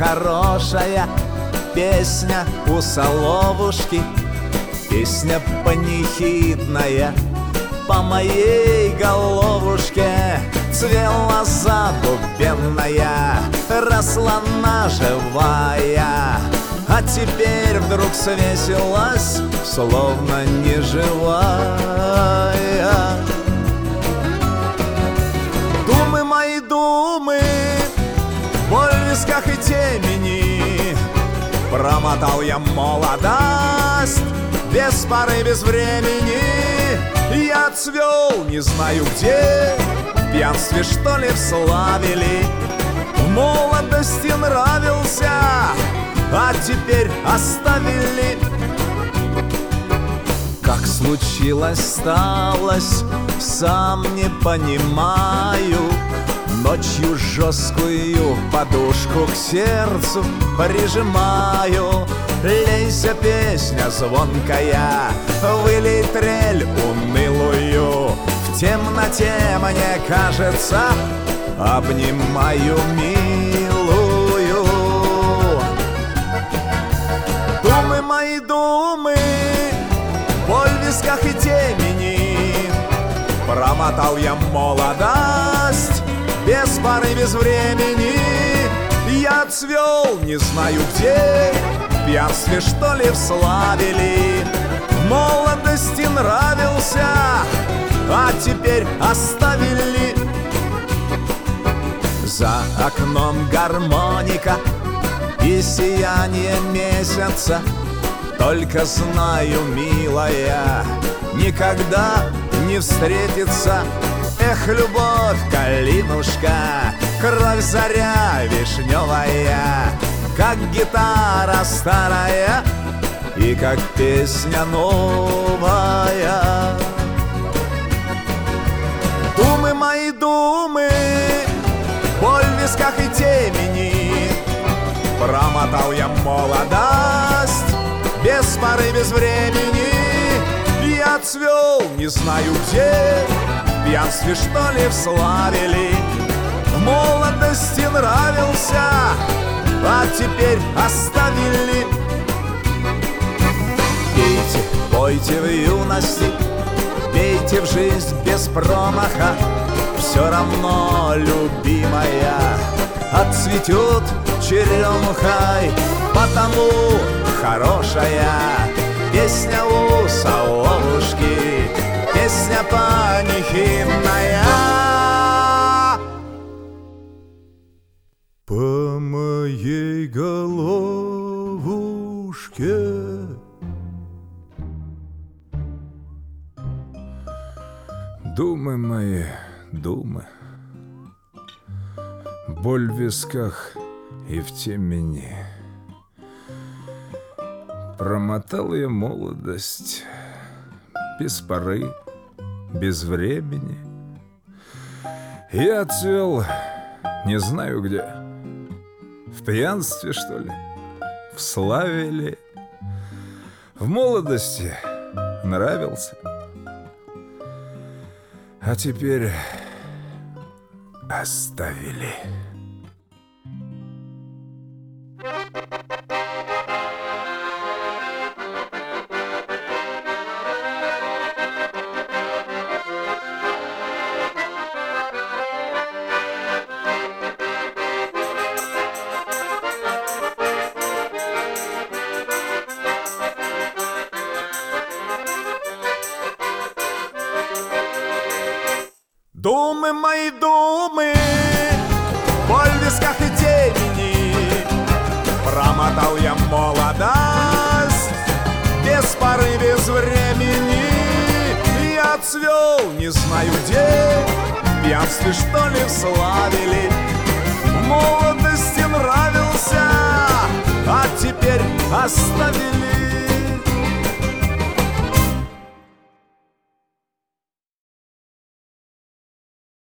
хорошая песня у соловушки, песня панихидная по моей головушке. Цвела задубенная, росла наживая, а теперь вдруг свесилась, словно неживая. Думы мои, думы, боль в висках и темени, промотал я молодость без поры, без времени. Я отцвел, не знаю где, в пьянстве, что ли, в славе ли. В молодости нравился, а теперь оставили. Как случилось, сталось, сам не понимаю. Ночью жесткую подушку к сердцу прижимаю. Лейся, песня звонкая, вылей трель унылую. В темноте мне кажется, обнимаю милую. Думы мои, думы, боль в висках и темени, промотал я молодость без поры, без времени. Я отцвел, не знаю где, в пьянстве, что ли, в славе ли. В молодости нравился, а теперь оставили. За окном гармоника и сияние месяца. Только знаю, милая, никогда не встретится. Эх, любовь, калинушка, кровь, заря вишневая, как гитара старая и как песня новая. Думы мои, думы, боль в висках и темени, промотал я молодость без поры, без времени. Я отцвел, не знаю где, в пьянстве, что ли, в славе ли. В молодости нравился, а теперь оставили. Пейте, пойте в юности, пейте в жизнь без промаха. Все равно, любимая, отцветет черемухой. Потому хорошая песня у соловушки, песня панихидная. По моей головушке. Думы мои, думы, боль в висках и в темени, промотал я молодость без поры, без времени. Я отцвел, не знаю где, в пьянстве, что ли, в славе ли. В молодости нравился, а теперь оставили. Думы мои, думы, боль в висках и темени, промотал я молодость без поры, без времени. Я отцвел, не знаю где, в пьянстве, что ли, в славе ли. В молодости нравился, а теперь оставили.